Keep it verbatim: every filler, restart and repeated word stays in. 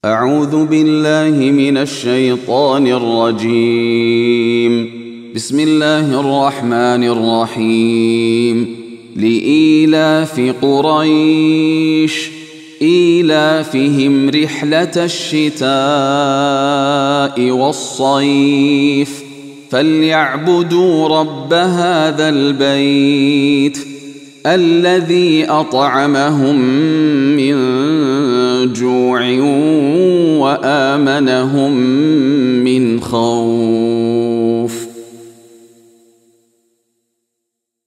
أعوذ بالله من الشيطان الرجيم. بسم الله الرحمن الرحيم. لإيلاف قريش إيلافهم رحلة الشتاء والصيف فليعبدوا رب هذا البيت الذي أطعمهم من جوع وآمنهم من خوف.